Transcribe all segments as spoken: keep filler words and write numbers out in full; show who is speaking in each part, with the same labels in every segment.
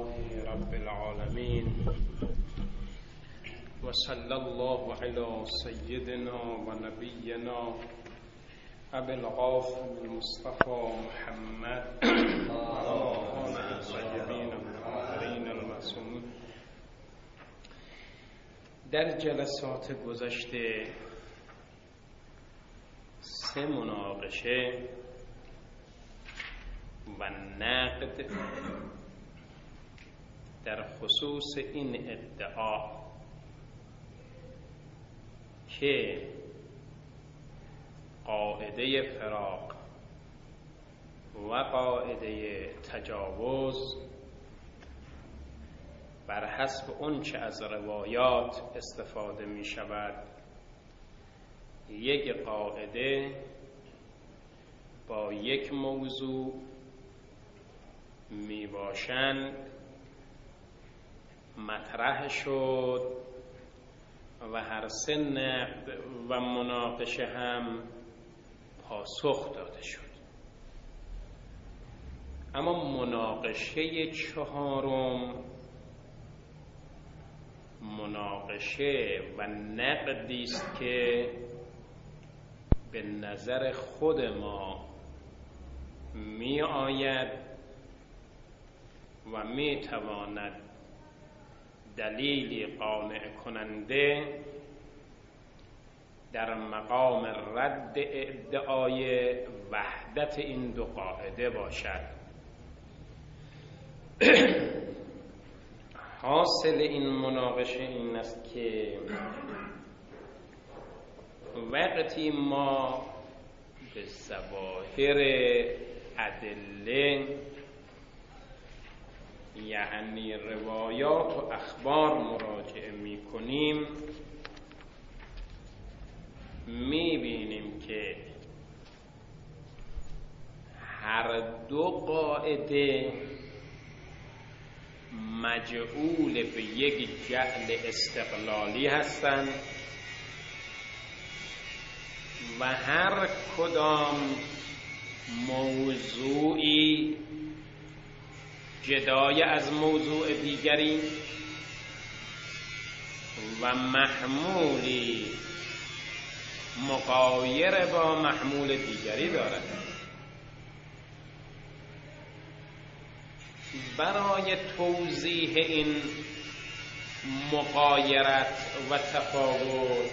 Speaker 1: لله رب العالمين وصلى الله على سيدنا ونبينا أبي القاسم المصطفى محمد وآله الطيبين الطاهرين المعصومين. در جلسات گذشته سه مناقشه و نقد در خصوص این ادعا که قاعده فراق و قاعده تجاوز بر حسب اون چه از روایات استفاده می شود یک قاعده با یک موضوع می باشند مطرح شد و هر سه نقد و مناقشه هم پاسخ داده شد. اما مناقشه چهارم مناقشه و نقدی است که به نظر خود ما می آید و می تواند دلیلی قانع کننده در مقام رد ادعای وحدت این دو قاعده باشد. حاصل این مناقشه این است که وقتی ما به ظواهر ادله یعنی روایات و اخبار مراجعه می کنیم می بینیم که هر دو قاعده مجعول به یک جعل استقلالی هستند و هر کدام موضوعی جدای از موضوع دیگری و محمولی مغایر با محمول دیگری دارد. برای توضیح این مغایرت و تفاوت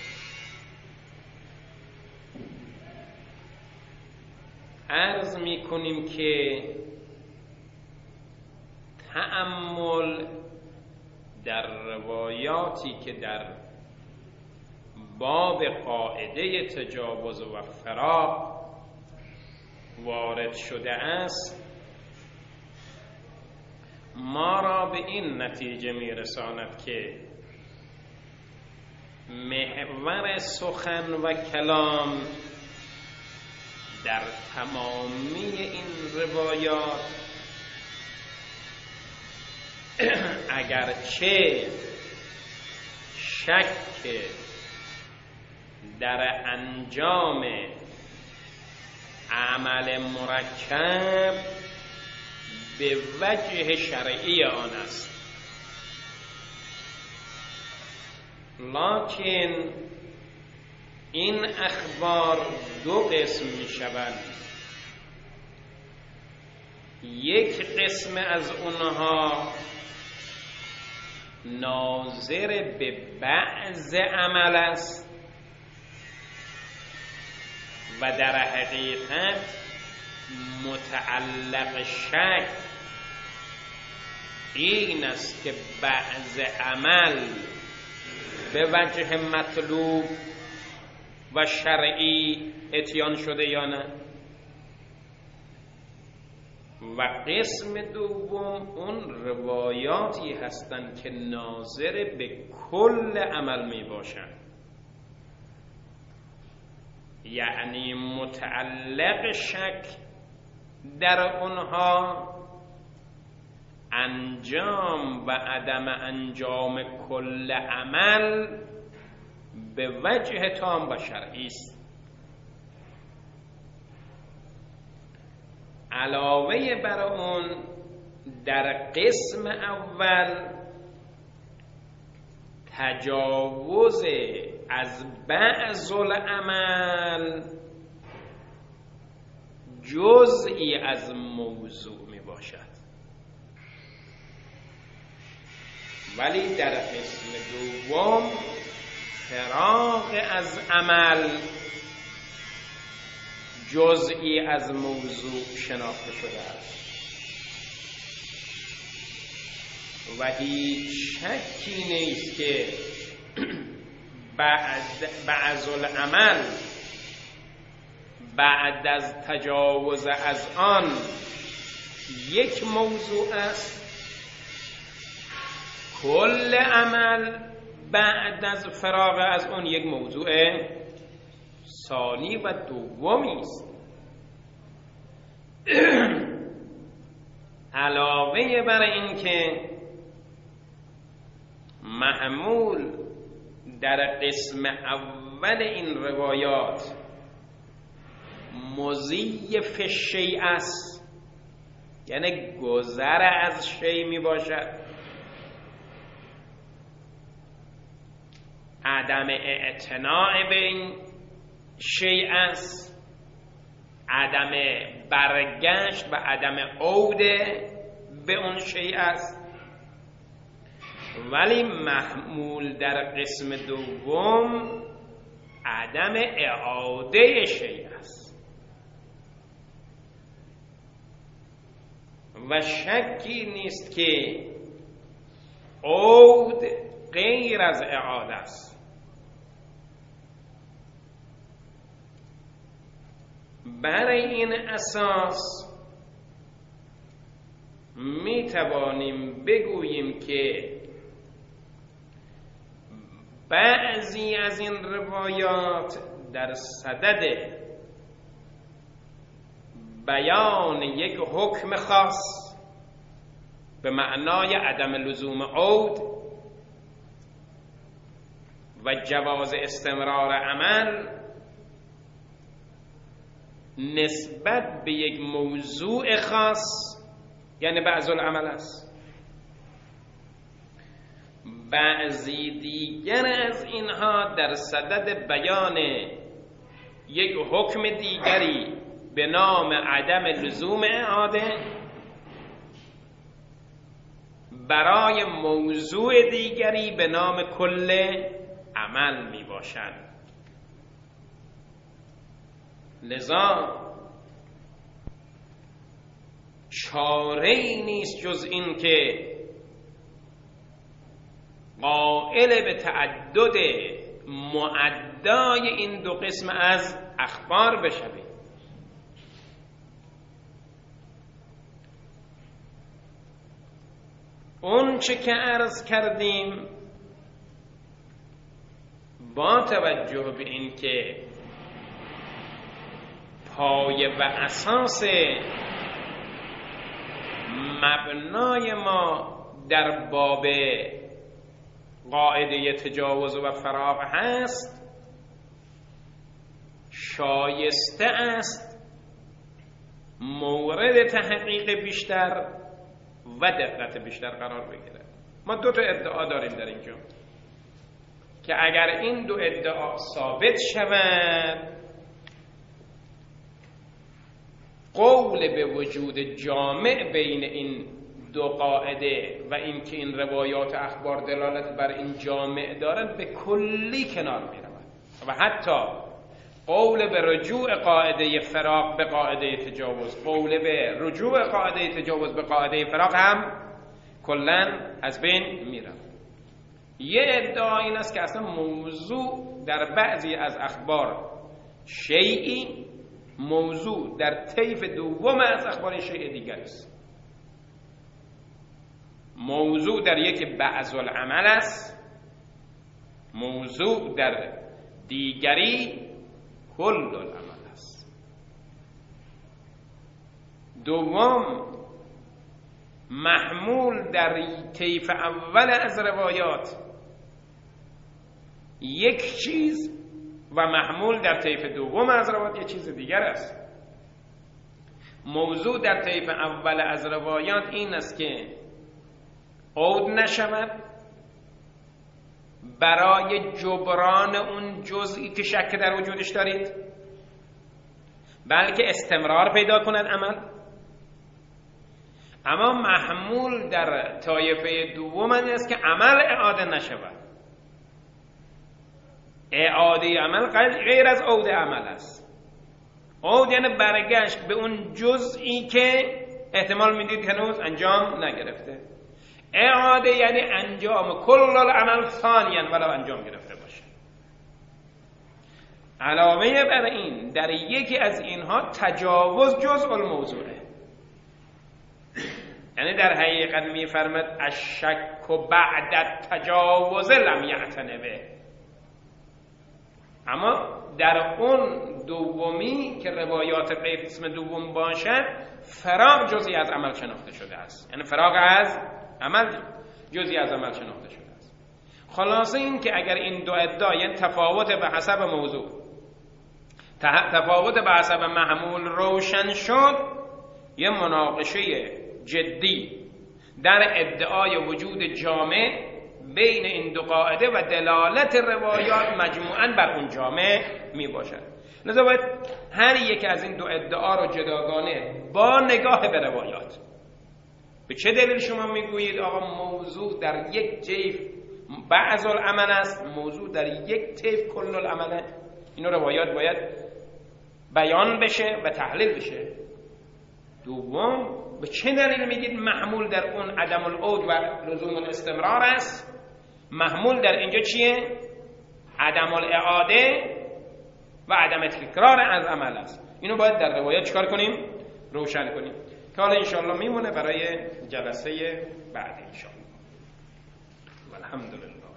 Speaker 1: عرض می کنیم که تأمل در روایاتی که در باب قاعده تجاوز و فراق وارد شده است ما را به این نتیجه می رساند که محور سخن و کلام در تمامی این روایات اگرچه شک در انجام عمل مرکب به وجه شرعی آن است، لکن این اخبار دو قسم می شوند. یک قسم از اونها ناظر به بعض عمل است و در حقیقت متعلق شک این است که بعض عمل به وجه مطلوب و شرعی اتیان شده یا نه، و قسم دوم اون روایاتی هستند که ناظر به کل عمل می باشند، یعنی متعلق شک در اونها انجام و عدم انجام کل عمل به وجه تام و شرعی است. علاوه بر اون در قسم اول تجاوز از بعض العمل جزئی از موضوع می باشد، ولی در قسم دوم فراغ از عمل جزئی از موضوع شناخته شده است و هیچ شکی نیست که بعد بعض العمل بعد از تجاوز از آن یک موضوع است، کل عمل بعد از فراغ از اون یک موضوع ثانی و دومی است. علاوه بر این که محمول در قسم اول این روایات مضیف شیء است، یعنی گذر از شیء می باشد، عدم اعتناع به این شیء است، عدم برگشت و عدم عود به اون شیء است. ولی محمول در قسم دوم عدم اعاده شیء است و شکی نیست که عود غیر از اعاده است. برای این اساس می توانیم بگوییم که بعضی از این روایات در صدد بیان یک حکم خاص به معنای عدم لزوم عود و جواز استمرار عمل نسبت به یک موضوع خاص، یعنی بعض العمل است. بعضی دیگر از اینها در صدد بیان یک حکم دیگری به نام عدم لزوم اعاده برای موضوع دیگری به نام کل عمل می باشند. لذا چاره‌ای نیست جز این که قائل به تعدد معدای این دو قسم از اخبار بشویم. اون چه که عرض کردیم با توجه به این که پایه و اساس مبنای ما در باب قاعده تجاوز و فراغ هست، شایسته است مورد تحقیق بیشتر و دقت بیشتر قرار بگیره. ما دو تا ادعا داریم در اینجا که اگر این دو ادعا ثابت شود، قول به وجود جامع بین این دو قاعده و اینکه این روایات اخبار دلالت بر این جامع دارند به کلی کنار می رود و حتی قول به رجوع قاعده فراق به قاعده تجاوز، قول به رجوع قاعده تجاوز به قاعده فراق هم کلن از بین می رود. یه ادعا این است که اصلا موضوع در بعضی از اخبار شیئی، موضوع در طیف دوم از اخبار شیء دیگر است. موضوع در یک بعض العمل است، موضوع در دیگری کل العمل است. دوم، محمول در طیف اول از روایات یک چیز و محمول در طیف دوم از روایات یک چیز دیگر است. موضوع در طیف اول از روایات این است که عود نشود برای جبران اون جزئی که شک در وجودش دارید، بلکه استمرار پیدا کند عمل. اما محمول در طایفه دوم است که عمل اعاده نشود. اعاده عمل غیر از عود عمل است. عود یعنی برگشت به اون جزئی که احتمال میدید هنوز انجام نگرفته. اعاده یعنی انجام کل العمل ثانیا ولو انجام گرفته باشه. علاوه بر این در یکی از اینها تجاوز جزء الموضوعه، یعنی در حقیقت میفرماد الشک و بعد التجاوز لم یعتنه به. اما در اون دومی که روایات قسم دوم باشد فراغ جزئی از عمل شناخته شده است، یعنی فراغ از عمل جزئی از عمل شناخته شده است. خلاصه این که اگر این دو ادعا، یعنی تفاوت به حسب موضوع، تفاوت به حسب محمول روشن شد، یه مناقشه جدی در ادعای وجود جامع بین این دو قاعده و دلالت روایات مجموعاً بر اون جامع می باشد. لذا باید هر یک از این دو ادعا رو جداگانه با نگاه به روایات، به چه دلیل شما میگویید آقا موضوع در یک طیف بعض العمل است، موضوع در یک طیف کل العمله؟ اینو روایات باید بیان بشه و تحلیل بشه. دوم، به چه دلیل میگید محمول در اون عدم العود و لزوم الاستمرار است؟ محمول در اینجا چیه؟ عدم الاعاده و عدم تکرار از عمل است. اینو باید در روایات چکار کنیم؟ روشن کنیم که حالا انشاءالله میمونه برای جلسه بعد انشاءالله. والحمدلله.